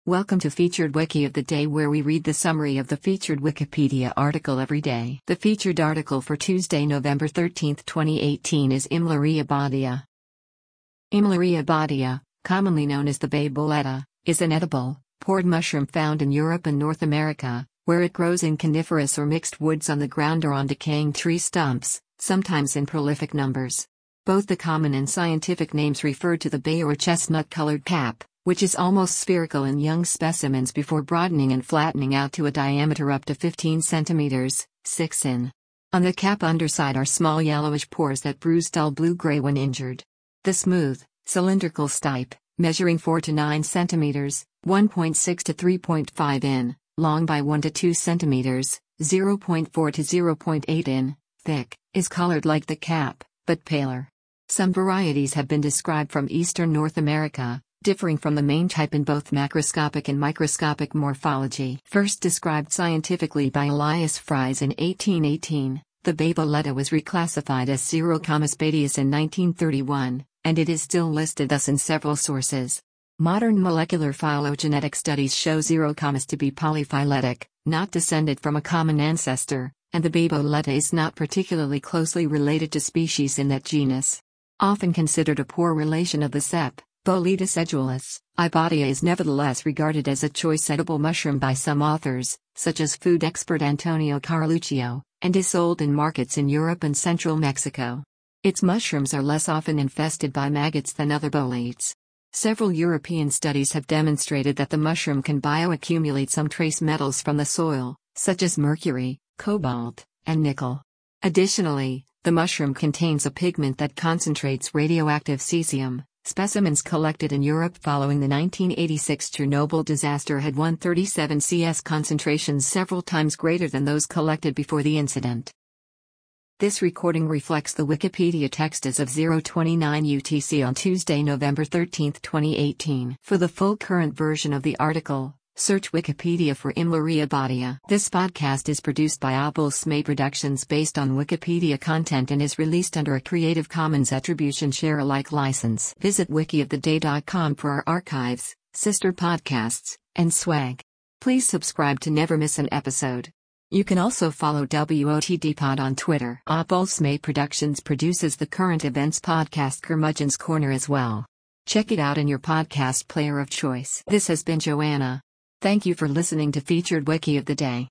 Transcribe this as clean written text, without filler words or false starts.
Welcome to Featured Wiki of the Day, where we read the summary of the featured Wikipedia article every day. The featured article for Tuesday, November 13, 2018 is Imlaria badia. Imlaria badia, commonly known as the bay bolletta, is an edible, pored mushroom found in Europe and North America, where it grows in coniferous or mixed woods on the ground or on decaying tree stumps, sometimes in prolific numbers. Both the common and scientific names refer to the bay or chestnut-colored cap, which is almost spherical in young specimens before broadening and flattening out to a diameter up to 15 centimeters, 6 in. On the cap underside are small yellowish pores that bruise dull blue-gray when injured. The smooth, cylindrical stipe, measuring 4 to 9 centimeters, 1.6 to 3.5 in, long by 1 to 2 centimeters, 0.4 to 0.8 in, thick, is colored like the cap, but paler. Some varieties have been described from eastern North America, differing from the main type in both macroscopic and microscopic morphology. First described scientifically by Elias Fries in 1818, the bay bolletta was reclassified as Xerocomus badius in 1931, and it is still listed thus in several sources. Modern molecular phylogenetic studies show Xerocomus to be polyphyletic, not descended from a common ancestor, and the bay bolletta is not particularly closely related to species in that genus. Often considered a poor relation of the cep. Boletus edulis, Ibadia is nevertheless regarded as a choice edible mushroom by some authors, such as food expert Antonio Carluccio, and is sold in markets in Europe and central Mexico. Its mushrooms are less often infested by maggots than other boletes. Several European studies have demonstrated that the mushroom can bioaccumulate some trace metals from the soil, such as mercury, cobalt, and nickel. Additionally, the mushroom contains a pigment that concentrates radioactive cesium. Specimens collected in Europe following the 1986 Chernobyl disaster had 137 CS concentrations, several times greater than those collected before the incident. This recording reflects the Wikipedia text as of 0:29 UTC on Tuesday, November 13, 2018. For the full current version of the article, search Wikipedia for Imlaria badia. This podcast is produced by Abel-Smay Productions based on Wikipedia content and is released under a Creative Commons Attribution Share Alike license. Visit wikioftheday.com for our archives, sister podcasts, and swag. Please subscribe to never miss an episode. You can also follow WOTDpod on Twitter. Abel-Smay Productions produces the current events podcast Curmudgeon's Corner as well. Check it out in your podcast player of choice. This has been Joanna. Thank you for listening to Featured Wiki of the Day.